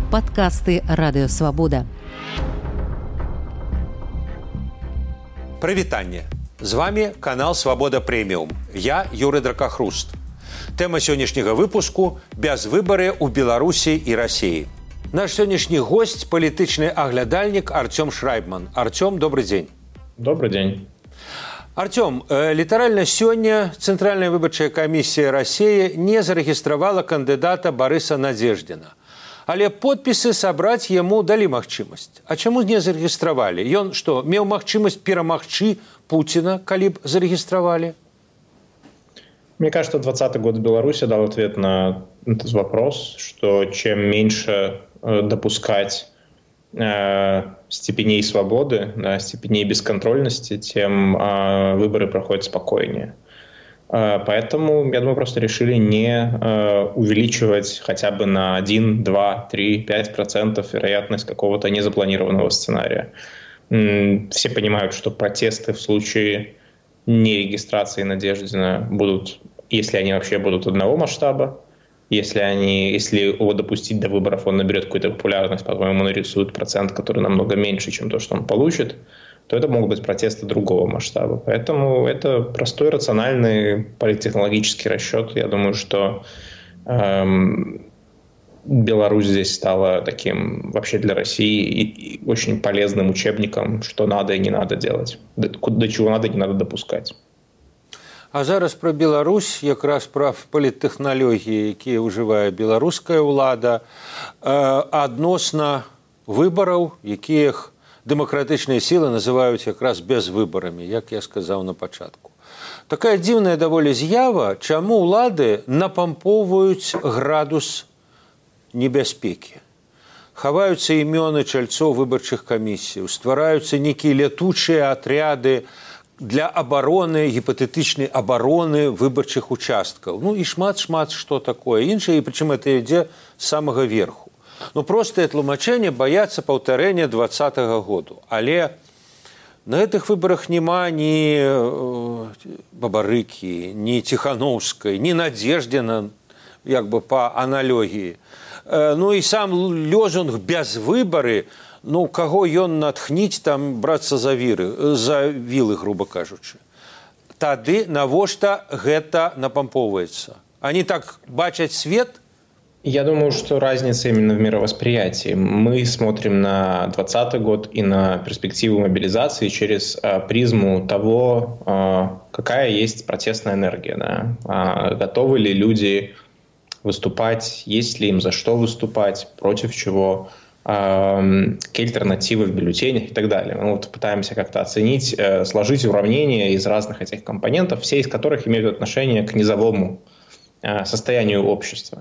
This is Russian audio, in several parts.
Падкасты Радыёвабода. Прывітанне. З вами канал Свабода Прэміум. Я Юрый Дракахруст. Тэма сённяшняга выпуску – бязвыбары ў Беларусі і Расіі. Наш сённяшні госць – палітычны аглядальнік Артём Шрайбман. Артём, добрый дзень. Добрый день. Артём, літаральна сёння Цэнтральная выбарчая камісія Расіі не зарэгістравала кандыдата Барыса Надзеждзіна. Але подпісы сабраць яму далі магчымасць. А чаму не зарэгістравалі? Ён што, меў магчымасць перамагчы Путина, калі б зарэгістравалі? Мне кажется, 2020 год в Беларуси дал ответ на этот вопрос, что чем меньше допускать степеней свободы, степеней бесконтрольности, тем выборы проходят спокойнее. Поэтому, я думаю, просто решили не увеличивать хотя бы на 1, 2, 3, 5% вероятность какого-то незапланированного сценария. Все понимают, что протесты в случае нерегистрации Надеждина будут, если они вообще будут одного масштаба, если его допустить до выборов, он наберет какую-то популярность, по-моему, нарисует процент, который намного меньше, чем то, что он получит, то это могут быть протесты другого масштаба. Поэтому это простой, рациональный политтехнологический расчет. Я думаю, что Беларусь здесь стала таким вообще для России очень полезным учебником, что надо и не надо делать, до чего надо и не надо допускать. А зараз пра Беларусь, якраз пра паліттэхналогіі, якія ўжывае беларуская ўлада, адносна выбараў, якіх дэмакратычныя сілы называюць якраз бязвыбарамі, як я сказаў на пачатку. Такая дзіўная даволі з'ява, чаму ўлады напампоўваюць градус небяспекі. Хаваюцца імёны чальцоў выбарчых камісій, ствараюцца нейкія лятучыя атряды для абароны, гіпатэтычнай абароны выбарчых участкаў. Ну і шмат што такое іншае, і прычым это ідзе з самага верху. Ну простае тлумачэнне баяцца паўтарэння 2020 году. Але на гэтых выбарах няма ні Бабарыкі, ні Ціханаўскай, ні Надзеждзіна, як бы па аналогіі. Ну і сам лозунг «бязвыбары», ну, каго ён натхніць там брацца за вілы, грубо кажучы. Тады навошта гэта напампоўваецца? Они так бачаць свет? Я думаю, что разница именно в мировосприятии. Мы смотрим на 2020 год и на перспективу мобилизации через призму того, какая есть протестная энергия. Да? Готовы ли люди выступать, есть ли им за что выступать, против чего, какие альтернативы в бюллетенях и так далее. Мы вот пытаемся как-то оценить, сложить уравнения из разных этих компонентов, все из которых имеют отношение к низовому состоянию общества.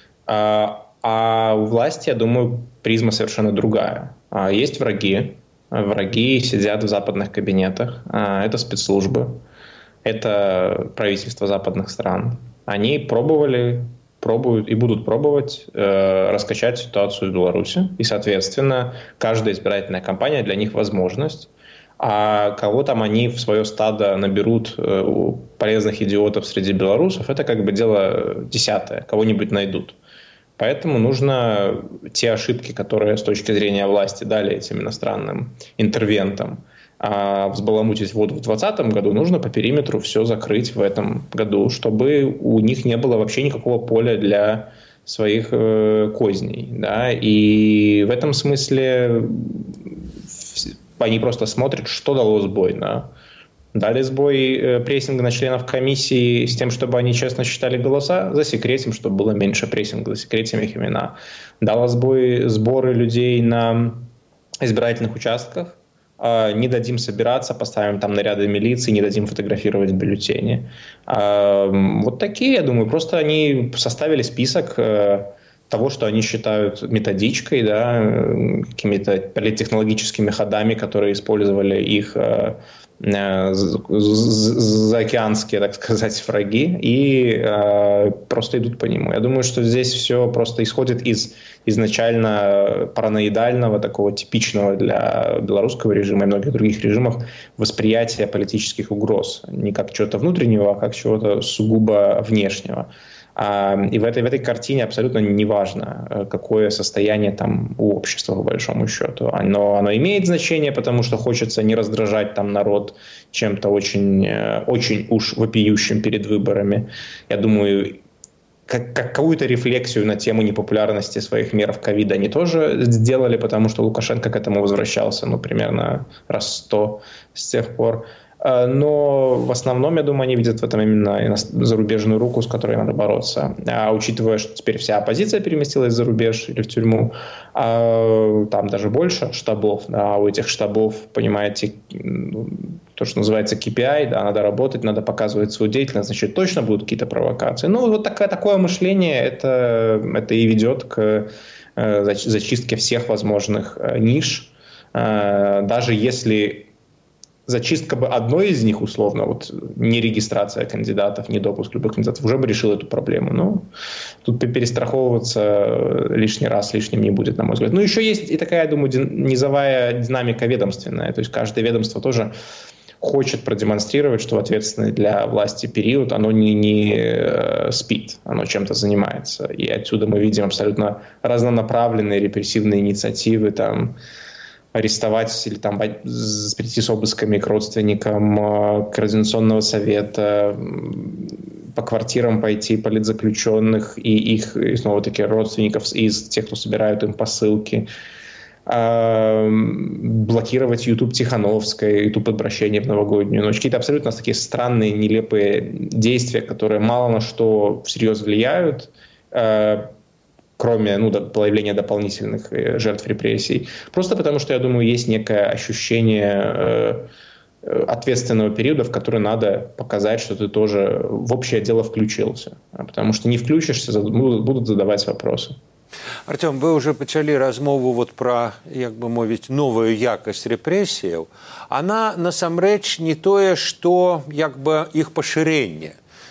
А у власти, я думаю, призма совершенно другая. Есть враги. Враги сидят в западных кабинетах. Это спецслужбы. Это правительство западных стран. Они пробуют и будут пробовать раскачать ситуацию в Беларуси. И, соответственно, каждая избирательная кампания для них возможность. А кого там они в свое стадо наберут полезных идиотов среди белорусов, это как бы дело десятое. Кого-нибудь найдут. Поэтому нужно те ошибки, которые с точки зрения власти дали этим иностранным интервентам, взбаламутить воду в 2020 году, нужно по периметру все закрыть в этом году, чтобы у них не было вообще никакого поля для своих козней. Да? И в этом смысле они просто смотрят, что дало сбой. Да? Дали сбой прессинга на членов комиссии с тем, чтобы они честно считали голоса, засекретим, чтобы было меньше прессинга, засекретим их имена. Дала сбой сборы людей на избирательных участках, не дадим собираться, поставим там наряды милиции, не дадим фотографировать бюллетени. Вот такие, я думаю, просто они составили список того, что они считают методичкой, да, какими-то политтехнологическими ходами, которые использовали их заокеанские, так сказать, враги, и просто идут по нему. Я думаю, что здесь все просто исходит из изначально параноидального, такого типичного для белорусского режима и многих других режимов восприятия политических угроз. Не как чего-то внутреннего, а как чего-то сугубо внешнего. И в этой картине абсолютно неважно, какое состояние там у общества, по большому счету. Оно имеет значение, потому что хочется не раздражать там народ чем-то очень, очень уж вопиющим перед выборами. Я думаю, какую-то рефлексию на тему непопулярности своих мер в ковид они тоже сделали, потому что Лукашенко к этому возвращался, примерно раз 100 с тех пор. Но в основном, я думаю, они видят в этом именно зарубежную руку, с которой надо бороться. А учитывая, что теперь вся оппозиция переместилась за рубеж или в тюрьму, там даже больше штабов, да, у этих штабов, понимаете, то, что называется KPI, да, надо работать, надо показывать свою деятельность, значит, точно будут какие-то провокации. Вот такое мышление, это и ведет к зачистке всех возможных ниш, даже если зачистка бы одной из них, условно, не регистрация кандидатов, не допуск любых кандидатов, уже бы решила эту проблему. Но тут перестраховываться лишний раз лишним не будет, на мой взгляд. Еще есть и такая, я думаю, низовая динамика ведомственная. То есть каждое ведомство тоже хочет продемонстрировать, что в ответственный для власти период оно не спит, оно чем-то занимается. И отсюда мы видим абсолютно разнонаправленные репрессивные инициативы, там, арестовать или там прийти с обысками к родственникам Координационного совета, по квартирам пойти политзаключенных и их, снова-таки, родственников из тех, кто собирают им посылки, блокировать YouTube Тихановской, YouTube обращение в новогоднюю ночь. Какие-то абсолютно такие странные, нелепые действия, которые мало на что всерьез влияют, кроме появления дополнительных жертв репрессий. Просто потому, что, я думаю, есть некое ощущение ответственного периода, в который надо показать, что ты тоже в общее дело включился. Потому что не включишься, будут задавать вопросы. Артём, вы уже пачалі размову про, як бы мовіць, новую якасць рэпрэсіяў. Она насамрэч не тое, што як бы іх пашырэнне.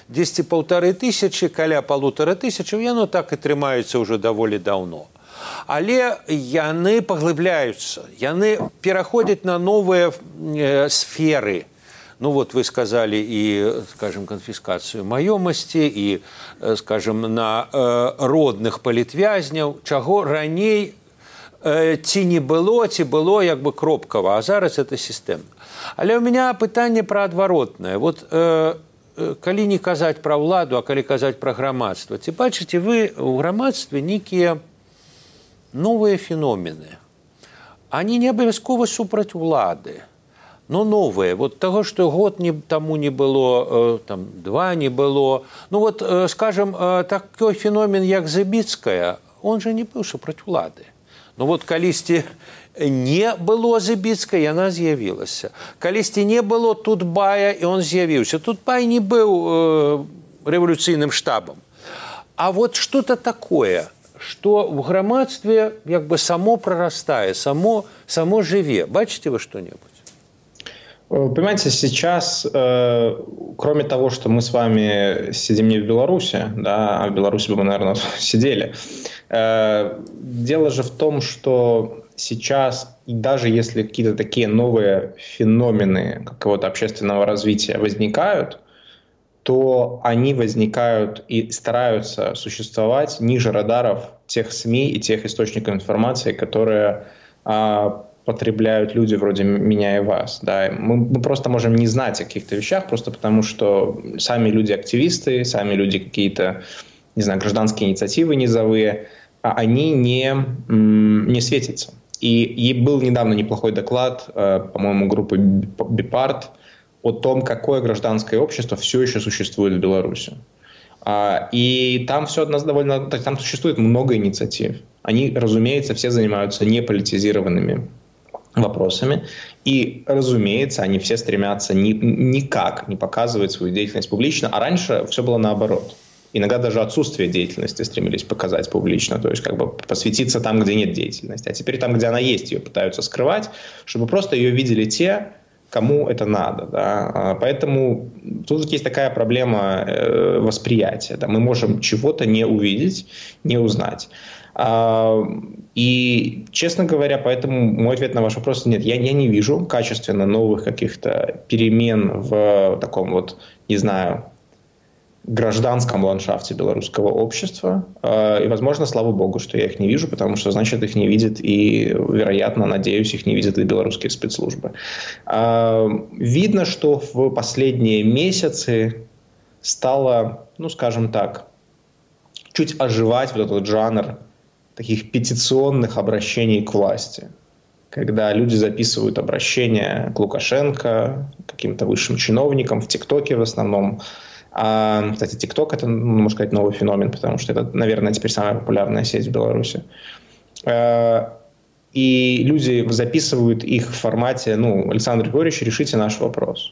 10,5 каля 1500, яно так і трымаецца ўжо даволі даўно. Але яны паглыбляюцца, яны пераходзяць на новыя сферы. Вы сказали и, скажем, конфискацию маёмасці, и, скажем, на родных палітвязняў, чаго раней ці не было, ці было як бы кропкава, а зараз это сістэмна. Але ў меня пытанне пра адваротнае. Калі не казаць пра ўладу, а калі казаць пра грамадства, ці бачыце вы ў грамадстве нейкія новыя феномены? Они не абавязкова супраць улады, но новые. Того, что год тому не было, там, 2 не было. Скажем, такой феномен, як Забіцкая, он же не быў супраць улады. Калісьці не было Забіцкай, яна з'явілася. Калісьці не было Тутбая, і он з'явіўся. Тутбай не быў рэвалюцыйным штабам. А что-то такое, что в грамадстве як бы само прорастае, само жыве. Бачите вы что-нибудь? Понимаете, сейчас, кроме того, что мы с вами сидим не в Беларуси, да, а в Беларуси бы мы, наверное, сидели, дело же в том, что сейчас, даже если какие-то такие новые феномены какого-то общественного развития возникают, то они возникают и стараются существовать ниже радаров тех СМИ и тех источников информации, которые потребляют люди вроде меня и вас. Да. Мы просто можем не знать о каких-то вещах, просто потому что сами люди-активисты, сами люди какие-то, не знаю, гражданские инициативы низовые, они не светятся. И был недавно неплохой доклад, по-моему, группы Бипарт, о том, какое гражданское общество все еще существует в Беларуси. И там все довольно, там существует много инициатив. Они, разумеется, все занимаются неполитизированными вопросами. И, разумеется, они все стремятся никак не показывать свою деятельность публично. А раньше все было наоборот. Иногда даже отсутствие деятельности стремились показать публично, то есть как бы посвятиться там, где нет деятельности. А теперь там, где она есть, ее пытаются скрывать, чтобы просто ее видели те, кому это надо. Да? Поэтому тут есть такая проблема восприятия. Да? Мы можем чего-то не увидеть, не узнать. И, честно говоря, поэтому мой ответ на ваш вопрос нет. Я не вижу качественно новых каких-то перемен в таком не знаю, гражданском ландшафте белорусского общества. И, возможно, слава богу, что я их не вижу, потому что, значит, их не видят и, вероятно, надеюсь, их не видят и белорусские спецслужбы. Видно, что в последние месяцы стало, ну, скажем так, чуть оживать вот этот жанр таких петиционных обращений к власти, когда люди записывают обращения к Лукашенко, каким-то высшим чиновникам, в ТикТоке в основном. Кстати, ТикТок — это, можно сказать, новый феномен, потому что это, наверное, теперь самая популярная сеть в Беларуси. И люди записывают их в формате: ну, Александр Григорьевич, решите наш вопрос.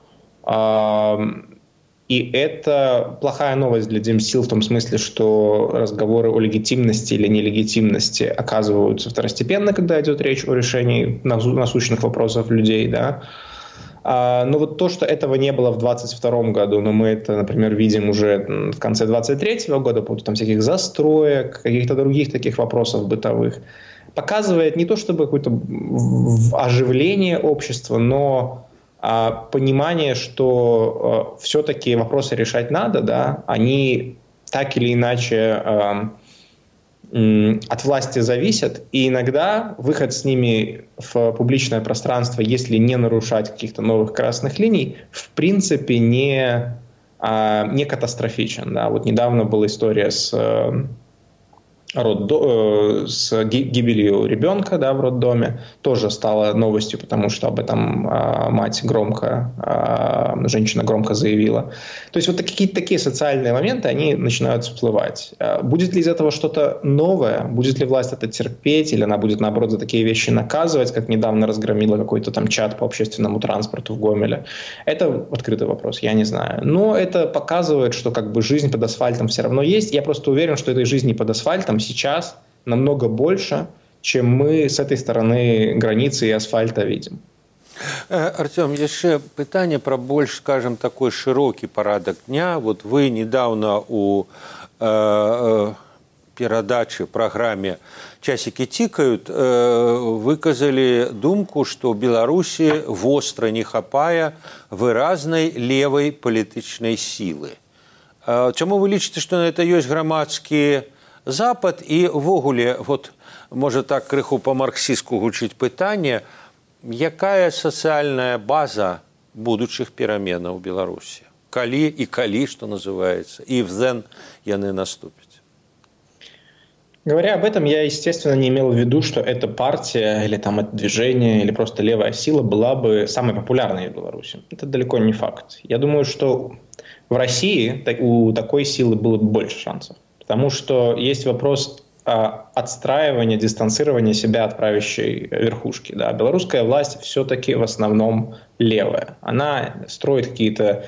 И это плохая новость для Демсил в том смысле, что разговоры о легитимности или нелегитимности оказываются второстепенно, когда идет речь о решении насущных вопросов людей, да. Но вот то, что этого не было в 2022 году, но мы это, например, видим уже в конце 2023 года, по поводу там всяких застроек, каких-то других таких вопросов бытовых, показывает не то чтобы какое-то оживление общества, но понимание, что все-таки вопросы решать надо, да, они так или иначе от власти зависят, и иногда выход с ними в публичное пространство, если не нарушать каких-то новых красных линий, в принципе не катастрофичен. Да. Вот недавно была история с гибелью ребенка, да, в роддоме, тоже стало новостью, потому что об этом женщина громко заявила. То есть вот какие-то такие социальные моменты, они начинают всплывать. Будет ли из этого что-то новое? Будет ли власть это терпеть? Или она будет, наоборот, за такие вещи наказывать, как недавно разгромила какой-то там чат по общественному транспорту в Гомеле? Это открытый вопрос, я не знаю. Но это показывает, что как бы жизнь под асфальтом все равно есть. Я просто уверен, что этой жизни под асфальтом сейчас намного больше, чем мы с этой стороны границы и асфальта видим. Артем, яшчэ пытанне пра больш, скажем, такой шырокі парадак дня. Вот вы недавно у перадачы праграме «Часики тикают» выказалі думку, што ў Беларусі востра не хапае выразнай левай палітычнай сілы. Чаму вы лічыце, што на это ёсць грамадскі запад? І ввогуле, вот, можа так крыху па-марксістку гучыць пытанне, якая сацыяльная база будучых пераменаў у Беларусі? Калі, што называецца, і взен яны наступяць? Говоря об этом, я, естественно, не имел в виду, что эта партия или там это движение, или просто левая сила была бы самой популярной в Беларуси. Это далеко не факт. Я думаю, что в России у такой силы было бы больше шансов. Потому что есть вопрос отстраивания, дистанцирования себя от правящей верхушки. Да. Белорусская власть все-таки в основном левая. Она строит какие-то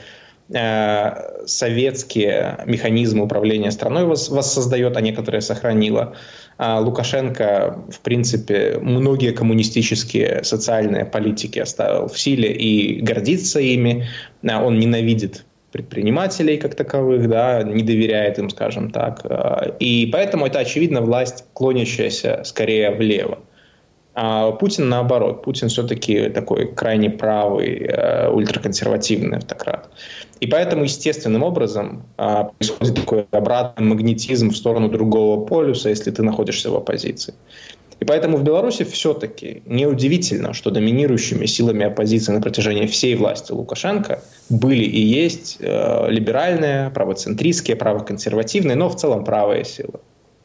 советские механизмы управления страной, воссоздает, а некоторые сохранила. Лукашенко, в принципе, многие коммунистические социальные политики оставил в силе и гордится ими. Он ненавидит предпринимателей как таковых, да, не доверяет им, скажем так. И поэтому это, очевидно, власть, клонящаяся скорее влево. А Путин наоборот. Путин все-таки такой крайне правый, ультраконсервативный автократ. И поэтому естественным образом происходит такой обратный магнетизм в сторону другого полюса, если ты находишься в оппозиции. И поэтому в Беларуси все-таки неудивительно, что доминирующими силами оппозиции на протяжении всей власти Лукашенко были и есть либеральные, правоцентристские, правоконсервативные, но в целом правые силы.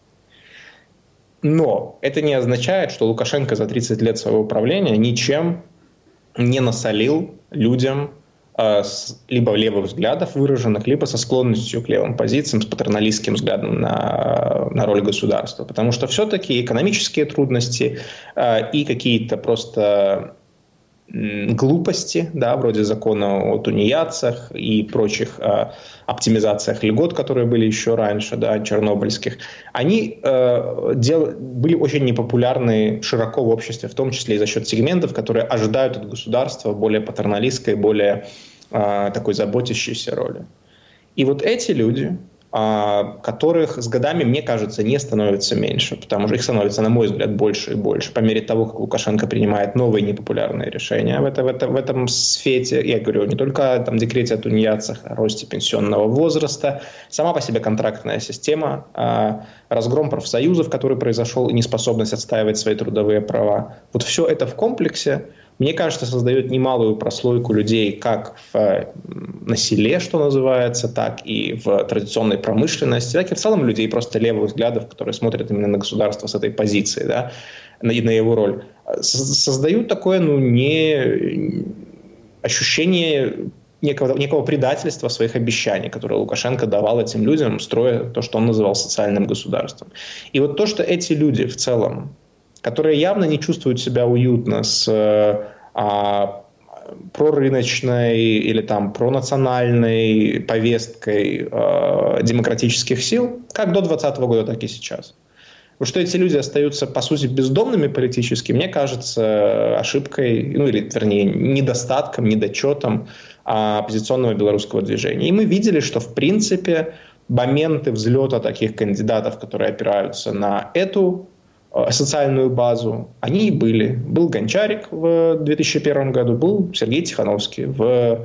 Но это не означает, что Лукашенко за 30 лет своего правления ничем не насолил людям либо левых взглядов выраженных, либо со склонностью к левым позициям, с патерналистским взглядом на роль государства. Потому что все-таки экономические трудности и какие-то просто глупости, да, вроде закона о тунеядцах и прочих оптимизациях льгот, которые были еще раньше, да, чернобыльских, они были очень непопулярны широко в обществе, в том числе и за счет сегментов, которые ожидают от государства более патерналистской, более такой заботящейся роли. И вот эти люди, которых с годами, мне кажется, не становится меньше, потому что их становится, на мой взгляд, больше и больше, по мере того, как Лукашенко принимает новые непопулярные решения в этом свете. Я говорю не только о декрете о тунеядцах, о росте пенсионного возраста, сама по себе контрактная система, разгром профсоюзов, который произошел, и неспособность отстаивать свои трудовые права. Вот все это в комплексе, мне кажется, создает немалую прослойку людей как на селе, что называется, так и в традиционной промышленности, так и в целом людей просто левых взглядов, которые смотрят именно на государство с этой позиции, да, на его роль. Создают такое, ощущение некого предательства своих обещаний, которые Лукашенко давал этим людям, строя то, что он называл социальным государством. И вот то, что эти люди в целом, которые явно не чувствуют себя уютно с прорыночной или пронациональной повесткой демократических сил, как до 2020 года, так и сейчас. Вот что эти люди остаются, по сути, бездомными политически, мне кажется ошибкой, вернее, недостатком, недочетом оппозиционного белорусского движения. И мы видели, что, в принципе, моменты взлета таких кандидатов, которые опираются на эту социальную базу, они и были. Был Гончарик в 2001 году, был Сергей Тихановский в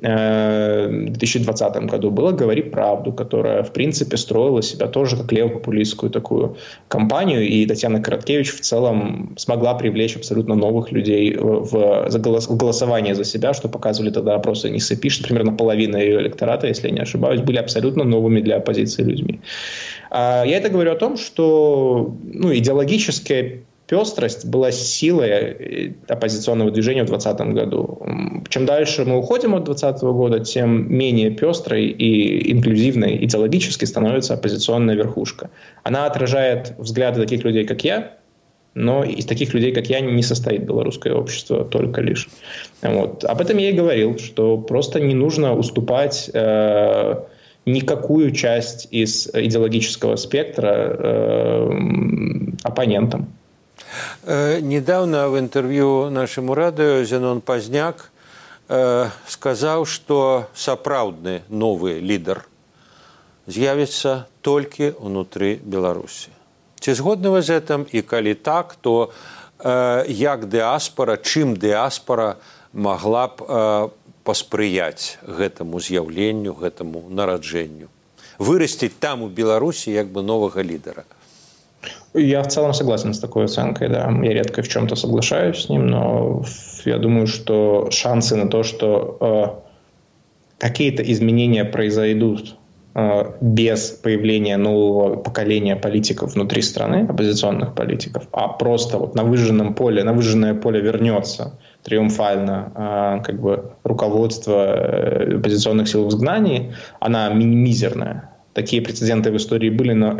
2020 году, была «Говори правду», которая, в принципе, строила себя тоже как левопопулистскую такую кампанию, и Татьяна Короткевич в целом смогла привлечь абсолютно новых людей в голосование за себя, что показывали тогда опросы НИСАПИ, что примерно половина ее электората, если я не ошибаюсь, были абсолютно новыми для оппозиции людьми. Я это говорю о том, что идеологическая пестрость была силой оппозиционного движения в 2020 году. Чем дальше мы уходим от 2020 года, тем менее пестрой и инклюзивной идеологически становится оппозиционная верхушка. Она отражает взгляды таких людей, как я, но из таких людей, как я, не состоит белорусское общество только лишь. Вот. Об этом я и говорил, что просто не нужно уступать никакую часть из идеологического спектра оппонентам. Недавно в интервью нашему радио Зенон Пазняк сказал, что сапраўдны новый лидер з'явіцца толькі ўнутры Беларусі. Ці згодны вы з гэтым? І калі так, то як дыаспора, чым дыаспора могла б паспрыяць гэтаму з'яўленню, гэтаму нараджэнню? Вырасціць там у Беларусі як бы новага лідера? Я в целом согласен с такой оценкой, да. Я редко в чем-то соглашаюсь с ним, но я думаю, что шансы на то, что какие-то изменения произойдут без появления нового поколения политиков внутри страны, оппозиционных политиков, а просто на выжженное поле вернется триумфально руководство оппозиционных сил в изгнании, она мизерная. Такие прецеденты в истории были, но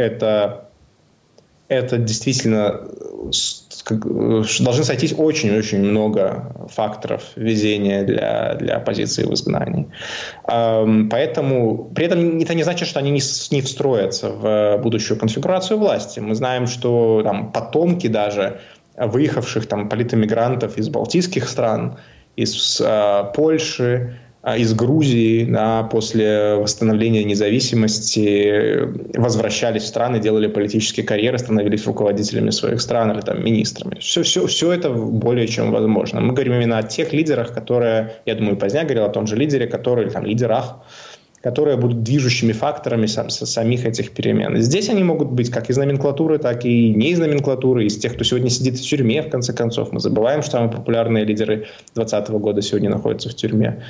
это действительно должны сойтись очень-очень много факторов везения для оппозиции в изгнании. Поэтому при этом это не значит, что они не встроятся в будущую конфигурацию власти. Мы знаем, что потомки даже выехавших политэмигрантов из балтийских стран, из Польши, из Грузии, после восстановления независимости возвращались в страны, делали политические карьеры, становились руководителями своих стран или министрами. Все это более чем возможно. Мы говорим именно о тех лидерах, которые, я думаю, Пазняк говорил о том же лидере, лидерах, которые будут движущими факторами самих этих перемен. И здесь они могут быть как из номенклатуры, так и не из номенклатуры, из тех, кто сегодня сидит в тюрьме, в конце концов. Мы забываем, что самые популярные лидеры 2020 года сегодня находятся в тюрьме.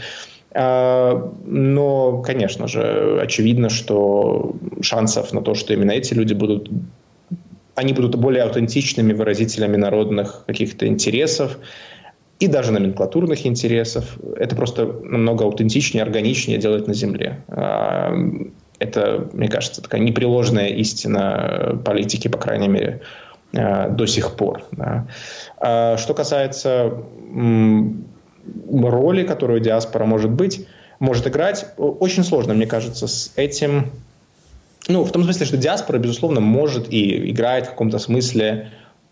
Но, конечно же, очевидно, что шансов на то, что именно эти люди будут более аутентичными выразителями народных каких-то интересов и даже номенклатурных интересов. Это просто намного аутентичнее, органичнее делать на земле. Это, мне кажется, такая непреложная истина политики, по крайней мере, до сих пор. Да. Что касается роли, которую диаспора может играть, очень сложно, мне кажется, с этим. В том смысле, что диаспора, безусловно, может и играет в каком-то смысле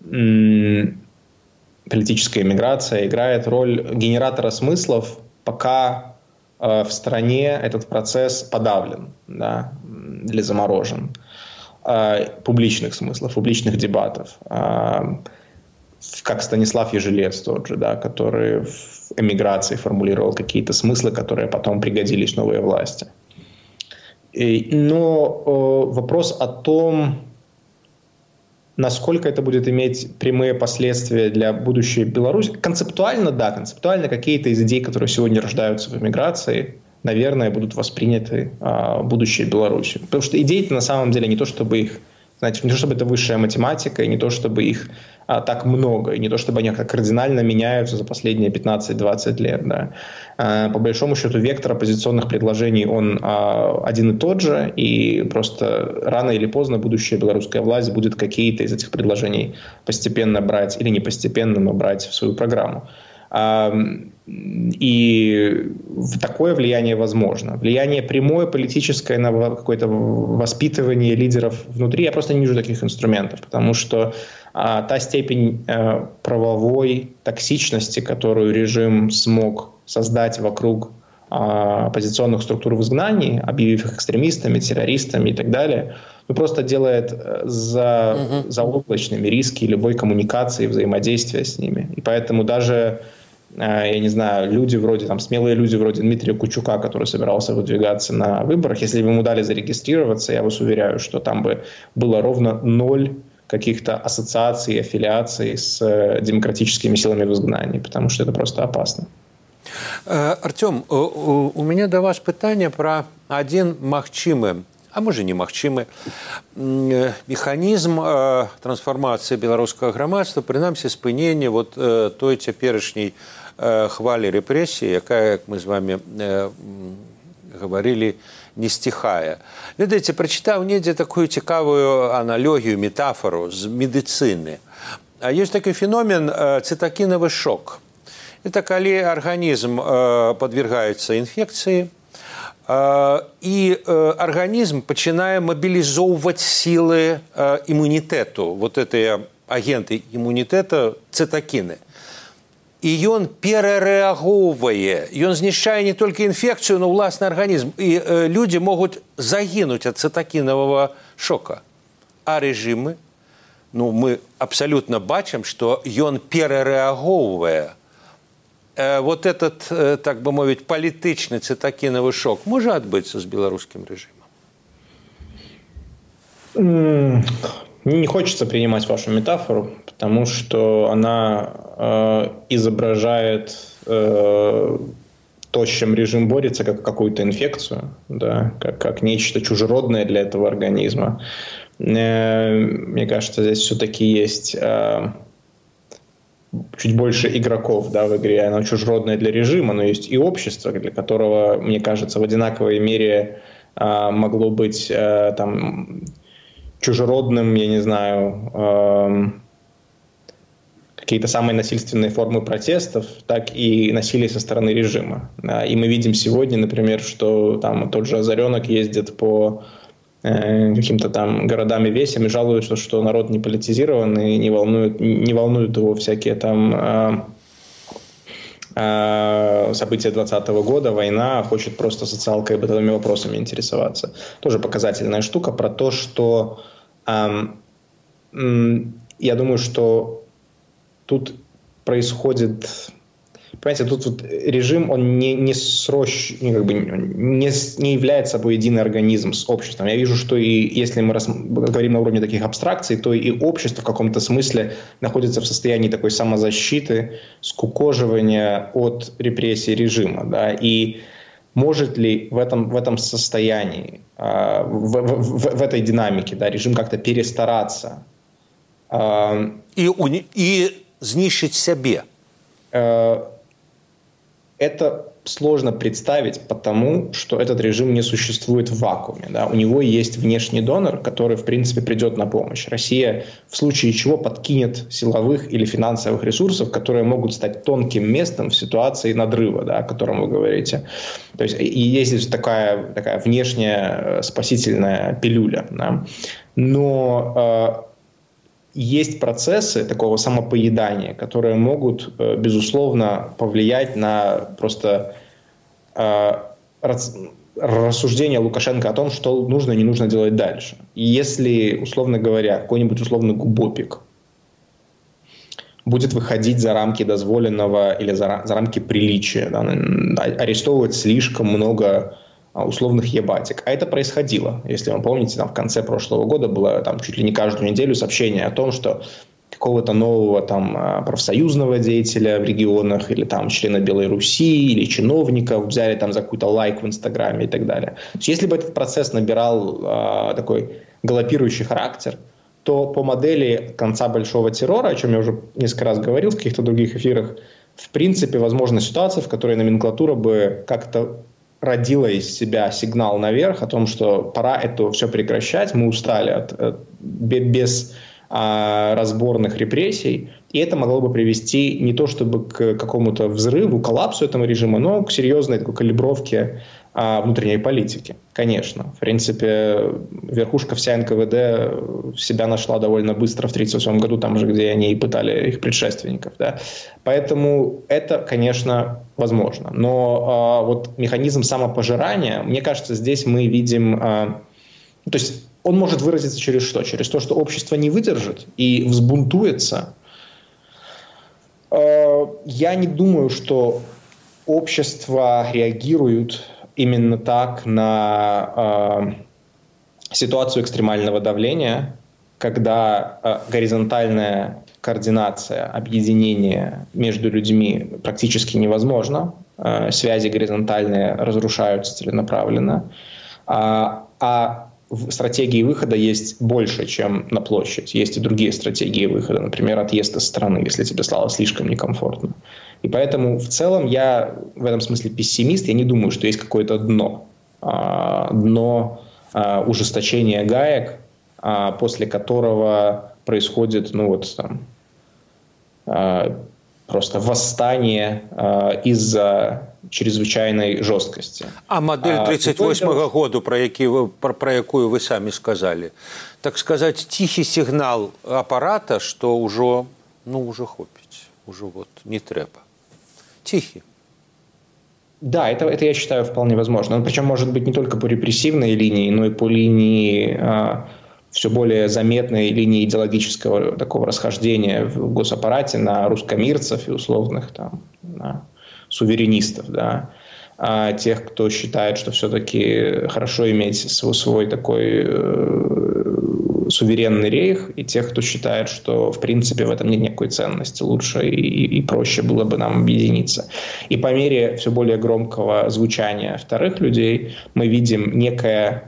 политическая эмиграция, играет роль генератора смыслов, пока в стране этот процесс подавлен. Да. или заморожен. Публичных смыслов, публичных дебатов. Как Станислав Ежелец тот же, да, который в эмиграции формулировал какие-то смыслы, которые потом пригодились новой власти. Но вопрос о том, насколько это будет иметь прямые последствия для будущей Беларуси, концептуально, да, концептуально какие-то из идей, которые сегодня рождаются в эмиграции, наверное, будут восприняты будущей Беларуси. Потому что идей-то на самом деле не то, чтобы их, знаете, не то, чтобы это высшая математика, и не то, чтобы их так много, и не то, чтобы они кардинально меняются за последние 15-20 лет. Да. По большому счету, вектор оппозиционных предложений, он один и тот же, и просто рано или поздно будущая белорусская власть будет какие-то из этих предложений постепенно брать, или не постепенно, но брать в свою программу. И такое влияние возможно. Влияние прямое, политическое на какое-то воспитывание лидеров внутри, я просто не вижу таких инструментов, потому что та степень правовой токсичности, которую режим смог создать вокруг оппозиционных структур в изгнании, объявив их экстремистами, террористами и так далее, просто делает заоблачными риски любой коммуникации, взаимодействия с ними. И поэтому даже, я не знаю, люди вроде, смелые люди вроде Дмитрия Кучука, который собирался выдвигаться на выборах, если бы ему дали зарегистрироваться, я вас уверяю, что там бы было ровно 0 каких-то ассоциаций, аффилиаций с демократическими силами в изгнании, потому что это просто опасно. Артем, у меня до вас питание про один магчымы, а може не магчымы, механізм трансформацыі беларускага грамадства, прынамсі спынення той цяперашняй хвалі рэпрэсіі, якая, як мы з вами гаварылі, не стихая. Ведаеце, прачытаў недзе такую цікавую аналогію, метафору з медыцыны. Ёсць такі феномен цытакінавы шок. Это калі арганізм подвергается инфекции, и организм пачынае мобилизовывать силы иммунитету, вот эти агенты иммунитета цитокины. И он перереагоўвае, он знішчае не только инфекцию, но власны организм. И люди могут загинуть от цитокинового шока. А режимы, мы абсолютно бачим, что он перереагоўвае. Вот этот, так бы мовить, палітычны цытакінавы шок можа адбыцца з беларускім рэжымам? Не хочется принимать вашу метафору, потому что она изображает то, с чем режим борется, как какую-то инфекцию, да, как нечто чужеродное для этого организма. Мне кажется, здесь все-таки есть чуть больше игроков, да, в игре. Оно чужеродное для режима, но есть и общество, для которого, мне кажется, в одинаковой мере могло быть чужеродным, я не знаю, какие-то самые насильственные формы протестов, так и насилие со стороны режима. И мы видим сегодня, например, что тот же Озаренок ездит по каким-то городам и весям и жалуются, что народ не политизирован и не волнуют его всякие события 2020 года, война, хочет просто социалкой и бытовыми вопросами интересоваться. Тоже показательная штука про то, что я думаю, что тут происходит... Понимаете, тут режим, он не является собой единый организм с обществом. Я вижу, что и если мы говорим на уровне таких абстракций, то и общество в каком-то смысле находится в состоянии такой самозащиты, скукоживания от репрессий режима. Да? И может ли в этом состоянии, в этой динамике, да, режим как-то перестараться? И знищить себе? Это сложно представить, потому что этот режим не существует в вакууме. Да? У него есть внешний донор, который, в принципе, придет на помощь. Россия в случае чего подкинет силовых или финансовых ресурсов, которые могут стать тонким местом в ситуации надрыва, да, о котором вы говорите. То есть и есть такая внешняя спасительная пилюля. Да? Но есть процессы такого самопоедания, которые могут, безусловно, повлиять на просто рассуждения Лукашенко о том, что нужно и не нужно делать дальше. И если, условно говоря, какой-нибудь условный губопик будет выходить за рамки дозволенного или за рамки приличия, да, арестовывать слишком много условных ебатик. А это происходило. Если вы помните, там в конце прошлого года было там чуть ли не каждую неделю сообщение о том, что какого-то нового там профсоюзного деятеля в регионах или там члена Белой Руси или чиновника взяли там за какой-то лайк в Инстаграме и так далее. То есть, если бы этот процесс набирал такой галопирующий характер, то по модели конца большого террора, о чем я уже несколько раз говорил в каких-то других эфирах, в принципе, возможна ситуация, в которой номенклатура бы как-то родила из себя сигнал наверх о том, что пора это все прекращать, мы устали от без разборных репрессий, и это могло бы привести не то чтобы к какому-то взрыву, коллапсу этого режима, но к серьезной такой калибровке внутренней политики. Конечно. В принципе, верхушка вся НКВД себя нашла довольно быстро в 1937 году, там же, где они и пытали их предшественников. Да. Поэтому это, конечно, возможно. Но вот механизм самопожирания, мне кажется, здесь мы видим... то есть он может выразиться через что? Через то, что общество не выдержит и взбунтуется. Я не думаю, что общество реагирует именно так на ситуацию экстремального давления, когда горизонтальная координация, объединение между людьми практически невозможно, связи горизонтальные разрушаются целенаправленно, а в стратегии выхода есть больше, чем на площадь. Есть и другие стратегии выхода, например, отъезд из страны, если тебе стало слишком некомфортно. И поэтому в целом я в этом смысле пессимист. Я не думаю, что есть какое-то дно ужесточения гаек, после которого происходит просто восстание из-за чрезвычайной жесткости. А модель 1938 года, про якую вы сами сказали, так сказать, тихий сигнал аппарата, что уже хопить, уже вот не треба. Тихий. Да, это я считаю вполне возможно. Причем может быть не только по репрессивной линии, но и по линии все более заметной линии идеологического такого расхождения в госаппарате на русскомирцев и условных там, на суверенистов, да, тех, кто считает, что все-таки хорошо иметь свой такой суверенный рейх, и тех, кто считает, что в принципе в этом нет никакой ценности, лучше и проще было бы нам объединиться. И по мере все более громкого звучания вторых людей мы видим некое,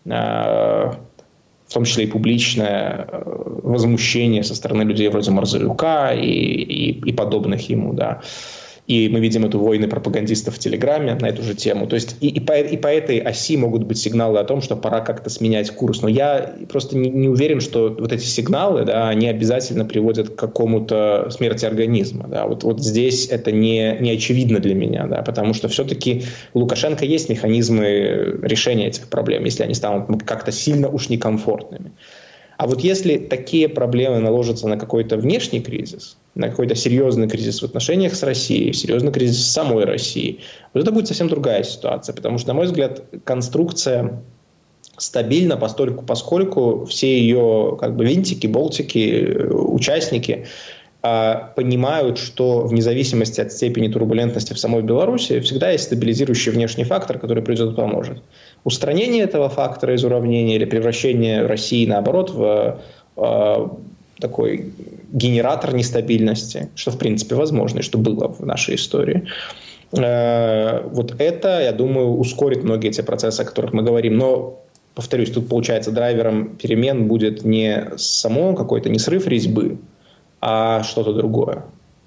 в том числе и публичное возмущение со стороны людей вроде Марзалюка и подобных ему, да. И мы видим эту войну пропагандистов в Телеграме на эту же тему. То есть и по этой оси могут быть сигналы о том, что пора как-то сменять курс. Но я просто не уверен, что вот эти сигналы, да, они обязательно приводят к какому-то смерти организма. Да. Вот здесь это не очевидно для меня, да, потому что все-таки у Лукашенко есть механизмы решения этих проблем, если они станут как-то сильно уж некомфортными. А вот если такие проблемы наложатся на какой-то внешний кризис, на какой-то серьезный кризис в отношениях с Россией, серьезный кризис в самой России, вот это будет совсем другая ситуация. Потому что, на мой взгляд, конструкция стабильна, поскольку все ее винтики, болтики, участники понимают, что вне зависимости от степени турбулентности в самой Беларуси всегда есть стабилизирующий внешний фактор, который придет и поможет. Устранение этого фактора из уравнения или превращение России, наоборот, в такой генератор нестабильности, что в принципе возможно и что было в нашей истории. Вот это, я думаю, ускорит многие эти процессы, о которых мы говорим. Но, повторюсь, тут получается драйвером перемен будет не само какой-то, не срыв резьбы, а что-то другое.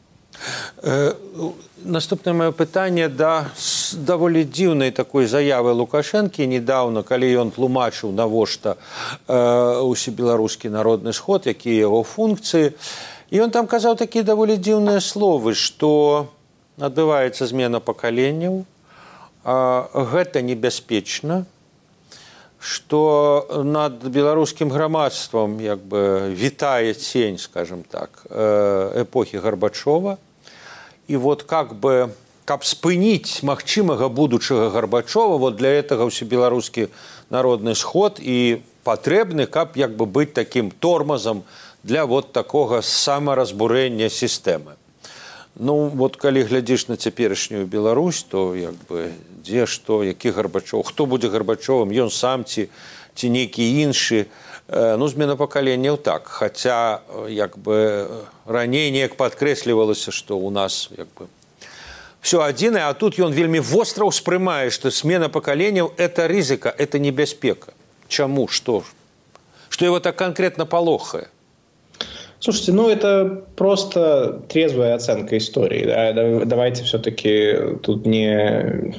Наступне моє питання да даволі дзіўнай такой заявы Лукашэнкі недавно, калі ён тлумачыў, навошта усебеларускі народны сход, якія яго функцыі. І ён там казаў такія даволі дзіўныя словы, што адбываецца змена пакаленняў, гэта небяспечна, што над беларускім грамадствам вітае цень, скажем так, эпохі Горбачова. И вот как бы каб спыніць магчымага будучага Гарбачова, вот для этого ўсебеларускі народны сход і патрэбны, каб як бы быць такім тормозам для вот такога самаразбурэння сістэмы. Ну, вот калі глядзіш на цяперашнюю Беларусь, то як бы дзе што, які Гарбачоў, хто будзе Гарбачовым, ён сам ці нейкі іншы. Ну, змена пакаленняў так. Хаця, як бы, раней неяк падкрэслівалася, што ў нас, як бы, все адзінае, а тут ён вельмі востра ўспрымае, што смена пакаленняў – это рызыка, это небяспека. Чаму? Што? Што его так конкретно полохае? Слушайте, ну это просто трезвая оценка истории. Да? Давайте все-таки тут не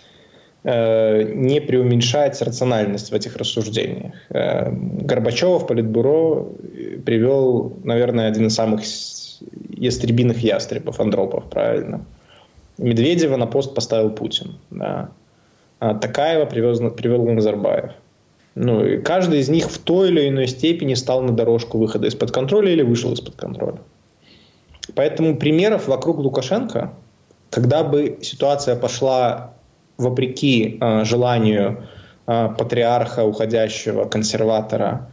преуменьшать рациональность в этих рассуждениях. Горбачев в Политбюро привел, наверное, один из самых ястребиных ястребов, Андропов, правильно. Медведева на пост поставил Путин. Да. А Токаева привел Назарбаев. Ну, и каждый из них в той или иной степени стал на дорожку выхода из-под контроля или вышел из-под контроля. Поэтому примеров вокруг Лукашенко, когда бы ситуация пошла вопреки желанию патриарха, уходящего консерватора,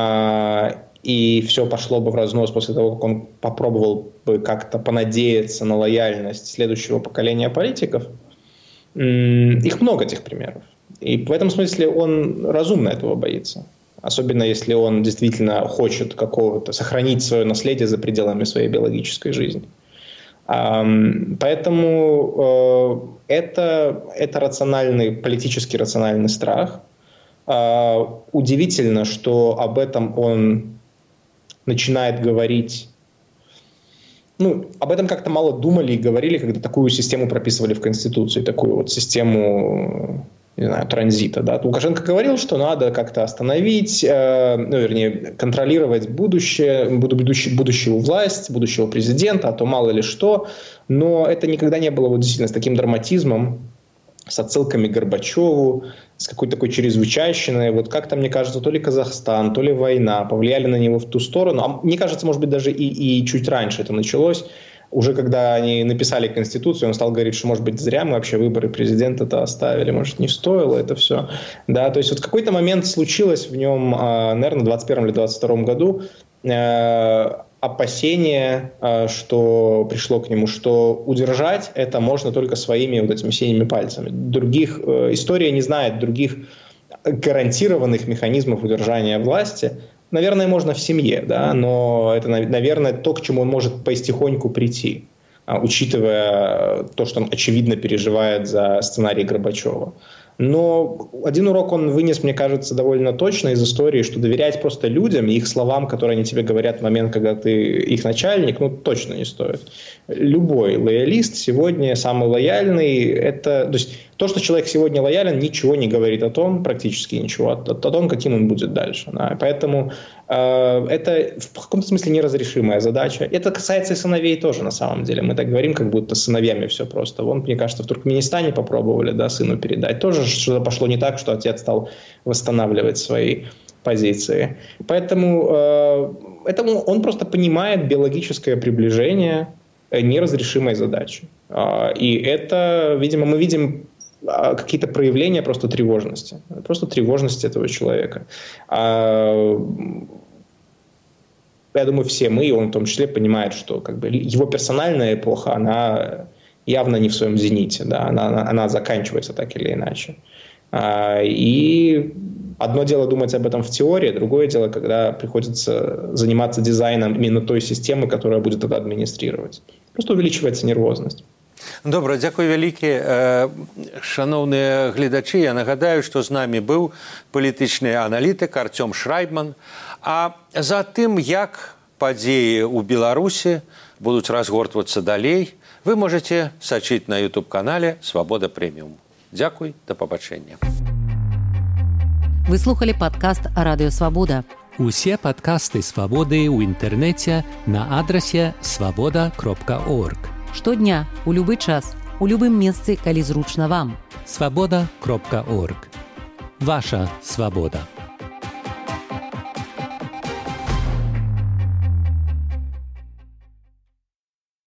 и все пошло бы в разнос после того, как он попробовал бы как-то понадеяться на лояльность следующего поколения политиков, их много, этих примеров. И в этом смысле он разумно этого боится. Особенно если он действительно хочет какого-то сохранить свое наследие за пределами своей биологической жизни. Поэтому это рациональный, политически рациональный страх. Удивительно, что об этом он начинает говорить. Ну, об этом как-то мало думали и говорили, когда такую систему прописывали в Конституции, такую вот систему, не знаю, транзита. Да? Лукашенко говорил, что надо как-то остановить, контролировать будущую власть, будущего президента, а то мало ли что. Но это никогда не было вот действительно с таким драматизмом, с отсылками к Горбачеву, с какой-то такой чрезвычайщиной. Вот как-то, мне кажется, то ли Казахстан, то ли война повлияли на него в ту сторону. А мне кажется, может быть, даже и чуть раньше это началось. Уже когда они написали Конституцию, он стал говорить, что, может быть, зря мы вообще выборы президента-то оставили, может, не стоило это все. Да, то есть вот в какой-то момент случилось в нем, наверное, в 2021 или 2022 году опасение, что пришло к нему, что удержать это можно только своими вот этими синими пальцами. История не знает других гарантированных механизмов удержания власти. Наверное, можно в семье, да, но это, наверное, то, к чему он может потихоньку прийти, учитывая то, что он очевидно переживает за сценарий Горбачева. Но один урок он вынес, мне кажется, довольно точно из истории, что доверять просто людям и их словам, которые они тебе говорят в момент, когда ты их начальник, ну, точно не стоит. Любой лоялист сегодня самый лояльный. Это, то есть то, что человек сегодня лоялен, ничего не говорит о том, практически ничего, о том, каким он будет дальше. Да. Поэтому это в каком-то смысле неразрешимая задача. Это касается и сыновей тоже, на самом деле. Мы так говорим, как будто с сыновьями все просто. Вон, мне кажется, в Туркменистане попробовали, да, сыну передать. Тоже что-то пошло не так, что отец стал восстанавливать свои позиции. Поэтому он просто понимает биологическое приближение неразрешимой задачи. И это, видимо, мы видим какие-то проявления просто тревожности этого человека. Я думаю, все мы, и он в том числе, понимает, что как бы его персональная эпоха, она явно не в своем зените, да, она заканчивается так или иначе. И одно дело думать об этом в теории, другое дело, когда приходится заниматься дизайном именно той системы, которая будет это администрировать. Просто увеличивается нервозность. Добра, дзякуй вялікі. Шановныя гледачы, я нагадаю, што з намі быў палітычны аналітык Артём Шрайбман. А за тым, як падзеі ў Беларусі будуць разгортвацца далей, вы можете сачыць на YouTube-канале «Свабода Прэміум». Дзякуй, да пабачэння. Вы слухали падкаст «Радыё Свабода». Усе падкасты «Свабоды» ў інтэрнэце на адрасе свабода.орг. Штодня, у любы час, у любым месцы, калі зручна вам. Свабода.орг. Ваша свабода.